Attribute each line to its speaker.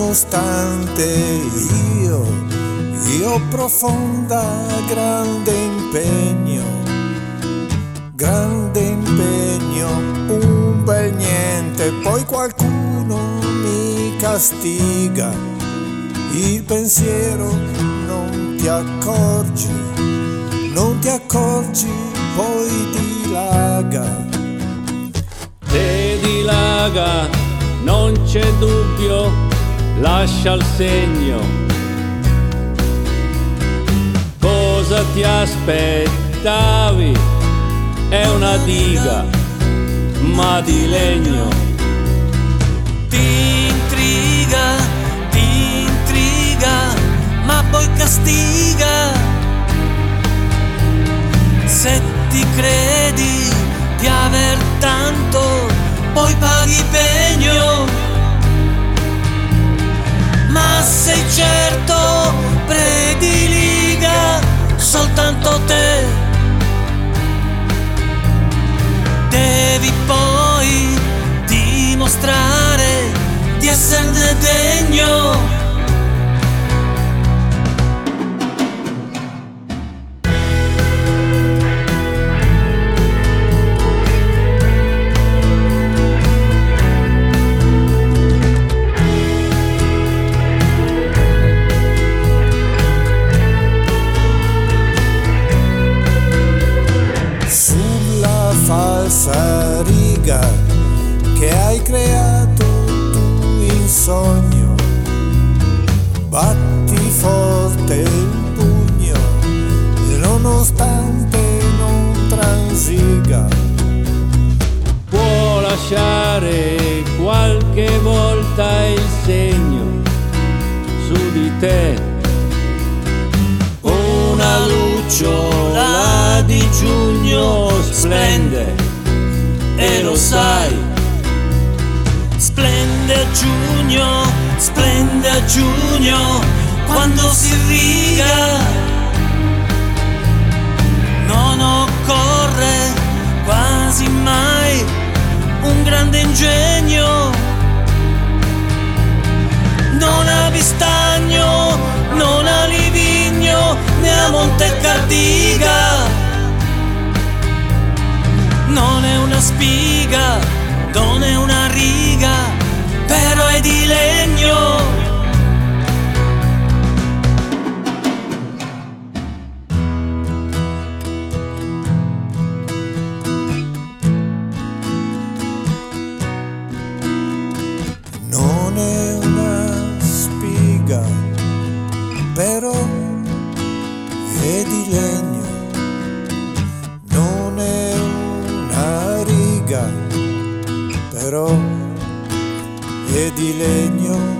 Speaker 1: nonostante io profonda, grande impegno, un bel niente, poi qualcuno mi castiga, il pensiero non ti accorgi, poi dilaga.
Speaker 2: Se dilaga, non c'è dubbio, lascia il segno. Cosa ti aspettavi? È una diga, ma di legno.
Speaker 3: Ti intriga, ma poi castiga. Se ti credi di aver tanto, poi paghi pegno. Ma sei certo, prediliga soltanto te. Devi poi dimostrare di esserne degno.
Speaker 1: Falsa riga che hai creato tu in sogno, batti forte il pugno e nonostante non transiga.
Speaker 2: Può lasciare qualche volta il segno su di te, una lucciola di giugno splende e lo sai.
Speaker 3: Splende a giugno quando si riga. Non occorre quasi mai un grande ingegno. Non ha Vistagno, non ha Livigno, né a Montecardiga. Non è una spiga, non è una riga, però è di legno.
Speaker 1: Non è una spiga, però è di legno. Non è una riga, però è di legno.